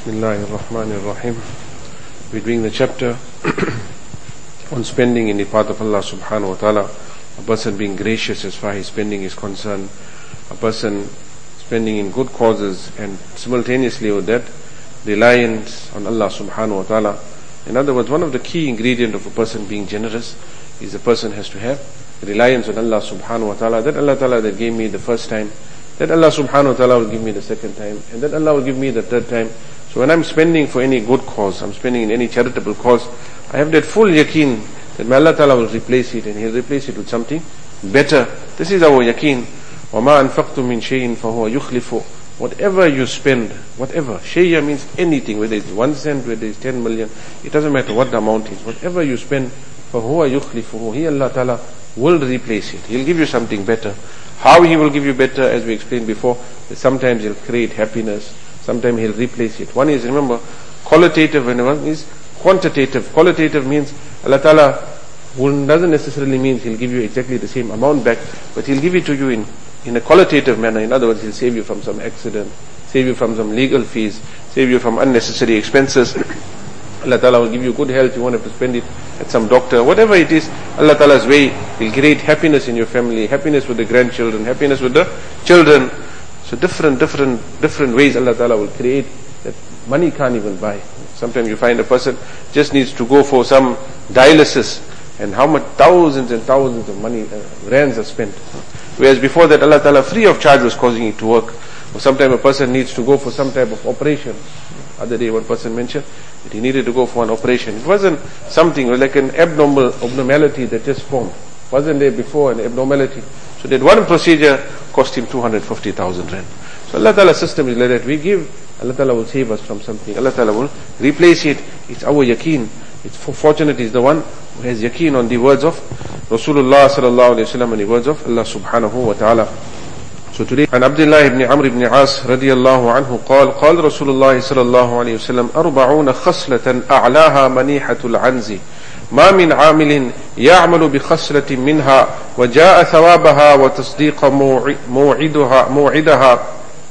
Bismillahirrahmanirrahim. We're doing the chapter on spending in the path of Allah subhanahu wa ta'ala. A person being gracious as far as spending is concerned. A person spending in good causes, and simultaneously with that, reliance on Allah subhanahu wa ta'ala. In other words, one of the key ingredients of a person being generous is a person has to have reliance on Allah subhanahu wa ta'ala. That Allah ta'ala that gave me the first time, that Allah subhanahu wa ta'ala will give me the second time, and that Allah will give me the third time. So when I'm spending for any good cause, I'm spending in any charitable cause, I have that full yaqeen that my Allah ta'ala will replace it, and He'll replace it with something better. This is our yaqeen. وَمَا أَنفَقْتُم مِّن شَيْءٍ فَهُوَ يُخْلِفُ. Whatever you spend, whatever, shay'a means anything, whether it's 1 cent, whether it's 10 million, it doesn't matter what the amount is. Whatever you spend, فَهُوَ يُخْلِفُهُ. He, Allah ta'ala, will replace it. He'll give you something better. How He will give you better, as we explained before, that sometimes He'll create happiness, sometimes He'll replace it. One is, remember, qualitative and one is quantitative. Qualitative means Allah ta'ala doesn't necessarily mean He'll give you exactly the same amount back, but He'll give it to you in a qualitative manner. In other words, He'll save you from some accident, save you from some legal fees, save you from unnecessary expenses. Allah ta'ala will give you good health, you won't have to spend it at some doctor. Whatever it is, Allah ta'ala's way will create happiness in your family, happiness with the grandchildren, happiness with the children. So different ways Allah ta'ala will create that money can't even buy. Sometimes you find a person just needs to go for some dialysis, and how much thousands and thousands of money, rands are spent. Whereas before that, Allah ta'ala free of charge was causing it to work. Or sometimes a person needs to go for some type of operation. Other day one person mentioned that he needed to go for an operation. It wasn't something like an abnormality that just formed. Wasn't there before an abnormality? So that one procedure cost him 250,000 rand. So Allah Ta'ala's system is like that. We give, Allah Ta'ala will save us from something. Allah Ta'ala will replace it. It's our yaqeen. It's fortunate is the one who has yaqeen on the words of Rasulullah sallallahu alayhi wa sallam and the words of Allah subhanahu wa ta'ala. So today, عن عبد الله بن عمرو بن عاص رضي الله عنه قال قال رسول الله صلى الله عليه وسلم 40 خصلة أعلاها منيحة العنز ما من عامل يعمل بخصلة منها وجاء ثوابها وتصديق موعدها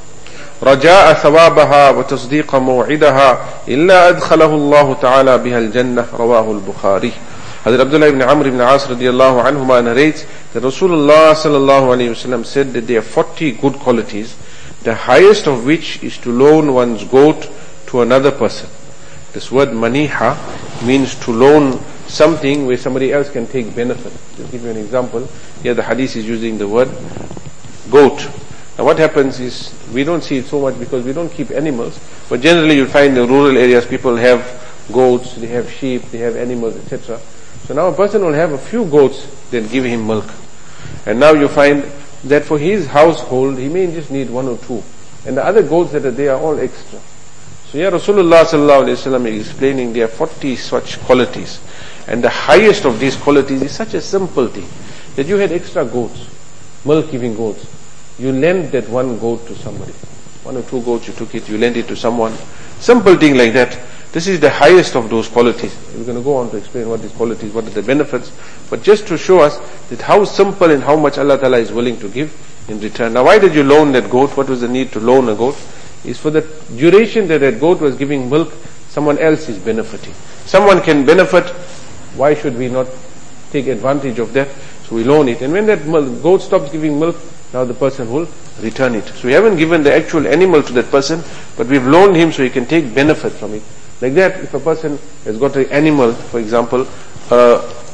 رجاء ثوابها وتصديق موعدها إلا أدخله الله تعالى بها الجنة رواه البخاري. Hazrat Abdullah ibn Amr ibn As radiallahu anhuma narrates that Rasulullah sallallahu alayhi wasallam said that there are 40 good qualities, the highest of which is to loan one's goat to another person. This word maniha means to loan something where somebody else can take benefit. To give you an example, here the hadith is using the word goat. Now what happens is, we don't see it so much because we don't keep animals, but generally you'll find in rural areas people have goats, they have sheep, they have animals, etc. So now a person will have a few goats that give him milk. And now you find that for his household, he may just need 1 or 2. And the other goats that are there are all extra. So here Rasulullah sallallahu alayhi wa sallam is explaining there are 40 such qualities. And the highest of these qualities is such a simple thing, that you had extra goats, milk giving goats. You lend that 1 goat to somebody. 1 or 2 goats, you took it, you lent it to someone. Simple thing like that. This is the highest of those qualities. We're going to go on to explain what these qualities, what are the benefits. But just to show us that how simple and how much Allah Ta'ala is willing to give in return. Now why did you loan that goat? What was the need to loan a goat? Is for the duration that that goat was giving milk, someone else is benefiting. Someone can benefit. Why should we not take advantage of that? So we loan it. And when that goat stops giving milk, now the person will return it. So we haven't given the actual animal to that person, but we've loaned him so he can take benefit from it. Like that, if a person has got an animal, for example, a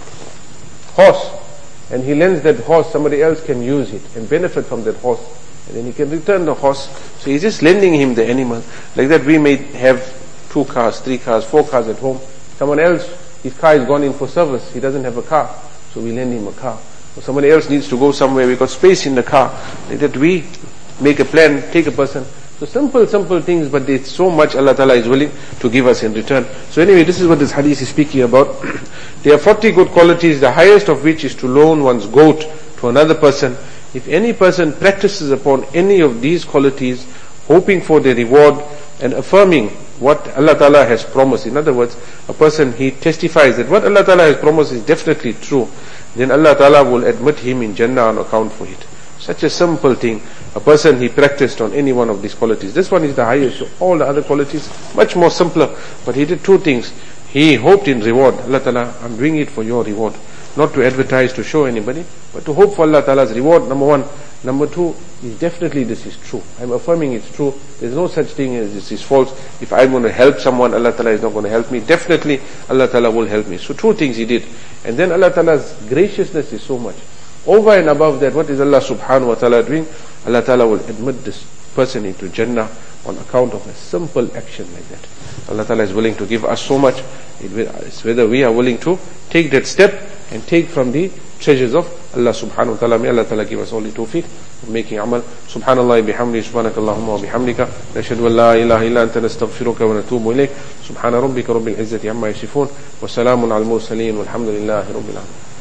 horse, and he lends that horse, somebody else can use it and benefit from that horse, and then he can return the horse. So he's just lending him the animal. Like that, we may have 2 cars, 3 cars, 4 cars at home. Someone else, his car is gone in for service, he doesn't have a car, so we lend him a car. Or somebody else needs to go somewhere, we've got space in the car. Like that, we make a plan, take a person. So simple things, but it's so much Allah Ta'ala is willing to give us in return. So anyway, this is what this hadith is speaking about. There are 40 good qualities, the highest of which is to loan one's goat to another person. If any person practices upon any of these qualities, hoping for the reward and affirming what Allah Ta'ala has promised. In other words, a person, he testifies that what Allah Ta'ala has promised is definitely true, then Allah Ta'ala will admit him in Jannah on account for it. Such a simple thing. A person, he practiced on any one of these qualities. This one is the highest. So all the other qualities, much more simpler. But he did two things. He hoped in reward. Allah Ta'ala, I'm doing it for your reward. Not to advertise, to show anybody, but to hope for Allah Ta'ala's reward, number one. Number two, is definitely this is true. I'm affirming it's true. There's no such thing as this is false. If I'm going to help someone, Allah Ta'ala is not going to help me. Definitely, Allah Ta'ala will help me. So two things he did. And then Allah Ta'ala's graciousness is so much. Over and above that, what is Allah Subhanahu wa Ta'ala doing? Allah Ta'ala will admit this person into Jannah on account of a simple action like that. Allah Ta'ala is willing to give us so much. It's whether we are willing to take that step and take from the treasures of Allah Subhanahu wa Ta'ala. May Allah Ta'ala give us all the tawfiq of making amal. Subhanallah bihamdi, subhanakallahumma wa bihamdika, nashhadu an la ilaha illa anta nastaghfiruka wa natubu ilayk. Subhana rabbika rabbil izzati amma yasifun, wa salamun al mursaleen, walhamdulillahi rabbil alamin.